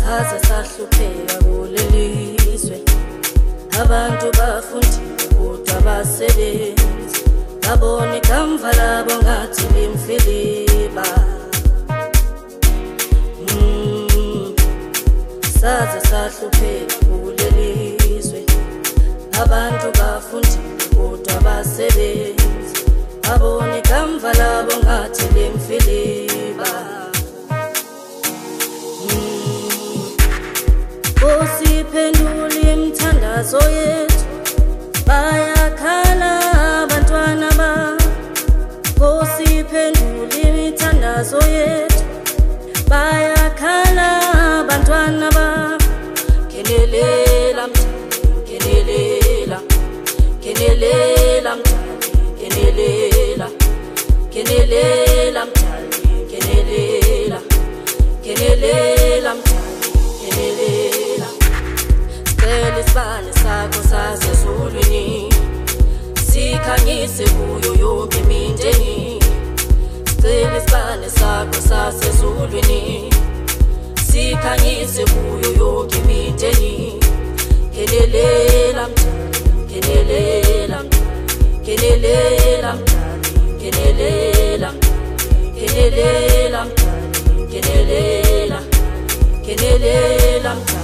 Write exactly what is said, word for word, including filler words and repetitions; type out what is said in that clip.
saze sahlupheka kulelizwe. Abantu bafundile kodwa basebenzi, babona ikamva labo ngathi limfiliba. mm. Saze sahlupheka kulelizwe. Abantu bafundile kodwa basebenzi, babona ikamva labo ngathi limfiliba. Usiphendule imithandazo yethu, bayakhala abantwana ba. Usiphendule imithandazo yethu, bayakhala abantwana ba. Kenelela mthandi, kenelela, kenelela mthandi, kenelela, kenelela mthandi, kenelela, kenelela mthandi, kenelela. Sicela isibane sakho sasezulwini, sikhanyise kuyo yonke imindeni. Sicela isibane sakho sasezulwini, sikhanyise kuyo yonke imindeni. Kenelela mthandi, kenelela, kenelela mthandi, kenelela, kenelela mthandi, kenelela, kenelela mthandi.